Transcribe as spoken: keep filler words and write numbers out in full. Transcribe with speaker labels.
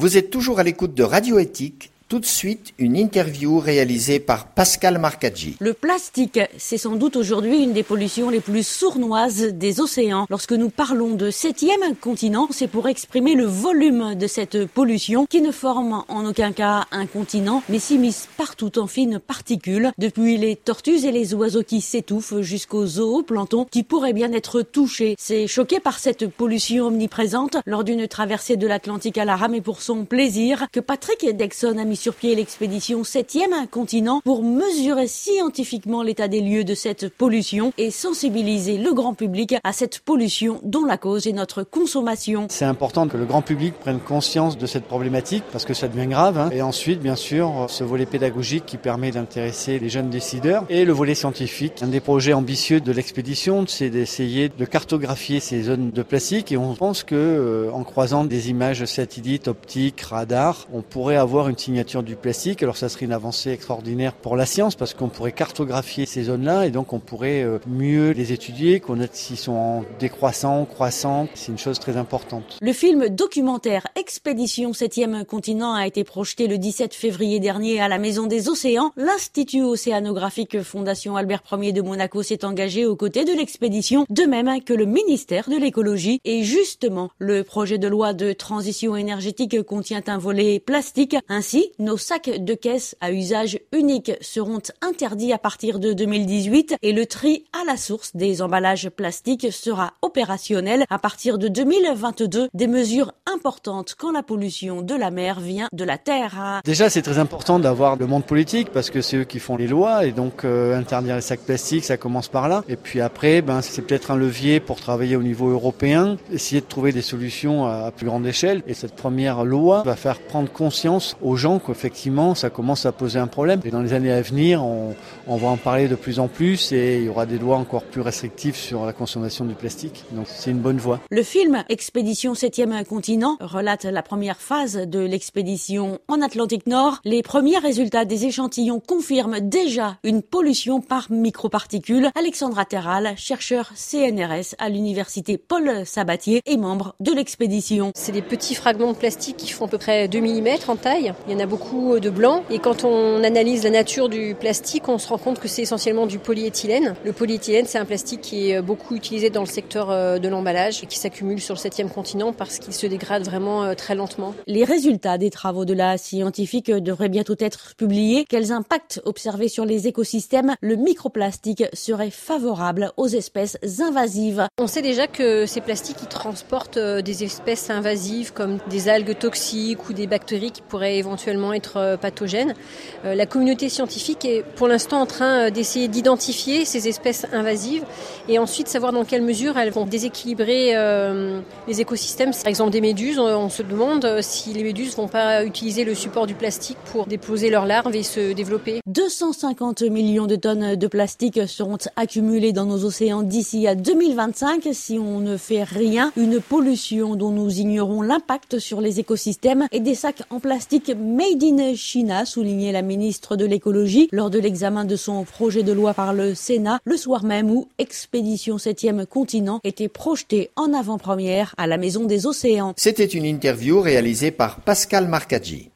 Speaker 1: Vous êtes toujours à l'écoute de Radio Éthique. Tout de suite, une interview réalisée par Pascal Marcaggi.
Speaker 2: Le plastique, c'est sans doute aujourd'hui une des pollutions les plus sournoises des océans. Lorsque nous parlons de septième continent, c'est pour exprimer le volume de cette pollution qui ne forme en aucun cas un continent, mais s'immisce partout en fines particules, depuis les tortues et les oiseaux qui s'étouffent jusqu'aux zooplanctons qui pourraient bien être touchés. C'est choqué par cette pollution omniprésente lors d'une traversée de l'Atlantique à la rame et pour son plaisir que Patrick Dexon a mis sur pied l'expédition septième continent pour mesurer scientifiquement l'état des lieux de cette pollution et sensibiliser le grand public à cette pollution dont la cause est notre consommation.
Speaker 3: C'est important que le grand public prenne conscience de cette problématique parce que ça devient grave. Hein. Et ensuite, bien sûr, ce volet pédagogique qui permet d'intéresser les jeunes décideurs et le volet scientifique. Un des projets ambitieux de l'expédition, c'est d'essayer de cartographier ces zones de plastique et on pense que euh, en croisant des images satellites, optiques, radars, on pourrait avoir une signature du plastique. Alors ça serait une avancée extraordinaire pour la science parce qu'on pourrait cartographier ces zones-là et donc on pourrait mieux les étudier, connaître s'ils sont en décroissant, croissant. C'est une chose très importante.
Speaker 2: Le film documentaire Expédition septième continent a été projeté le dix-sept février dernier à la Maison des Océans. L'Institut océanographique Fondation Albert Ier de Monaco s'est engagé aux côtés de l'expédition, de même que le ministère de l'écologie. Et justement, le projet de loi de transition énergétique contient un volet plastique. Ainsi, nos sacs de caisse à usage unique seront interdits à partir de deux mille dix-huit et le tri à la source des emballages plastiques sera opérationnel à partir de deux mille vingt-deux. Des mesures importantes quand la pollution de la mer vient de la terre.
Speaker 3: Déjà, c'est très important d'avoir le monde politique parce que c'est eux qui font les lois et donc euh, interdire les sacs plastiques, ça commence par là. Et puis après, ben, c'est peut-être un levier pour travailler au niveau européen, essayer de trouver des solutions à plus grande échelle. Et cette première loi va faire prendre conscience aux gens qu'effectivement ça commence à poser un problème. Et dans les années à venir, on, on va en parler de plus en plus et il y aura des lois encore plus restrictives sur la consommation du plastique. Donc c'est une bonne voie.
Speaker 2: Le film Expédition septième continent relate la première phase de l'expédition en Atlantique Nord. Les premiers résultats des échantillons confirment déjà une pollution par microparticules. Alexandra Terral, chercheur C N R S à l'université Paul Sabatier et membre de l'expédition.
Speaker 4: C'est des petits fragments de plastique qui font à peu près deux millimètres en taille. Il y en a beaucoup de blanc et quand on analyse la nature du plastique, on se rend compte que c'est essentiellement du polyéthylène. Le polyéthylène, c'est un plastique qui est beaucoup utilisé dans le secteur de l'emballage et qui s'accumule sur le septième continent parce qu'il se dégrade vraiment très lentement.
Speaker 2: Les résultats des travaux de la scientifique devraient bientôt être publiés. Quels impacts observés sur les écosystèmes? Le microplastique serait favorable aux espèces invasives.
Speaker 4: On sait déjà que ces plastiques ils transportent des espèces invasives comme des algues toxiques ou des bactéries qui pourraient éventuellement être pathogènes. La communauté scientifique est pour l'instant en train d'essayer d'identifier ces espèces invasives et ensuite savoir dans quelle mesure elles vont déséquilibrer euh, les écosystèmes. Par exemple des méduses, on se demande si les méduses vont pas utiliser le support du plastique pour déposer leurs larves et se développer.
Speaker 2: deux cent cinquante millions de tonnes de plastique seront accumulées dans nos océans d'ici à deux mille vingt-cinq si on ne fait rien. Une pollution dont nous ignorons l'impact sur les écosystèmes et des sacs en plastique made in China, soulignait la ministre de l'écologie lors de l'examen de son projet de loi par le Sénat, le soir même où Expédition septième continent était projetée en avant-première à la Maison des Océans.
Speaker 1: C'était une interview réalisée par Pascal Marcaggi.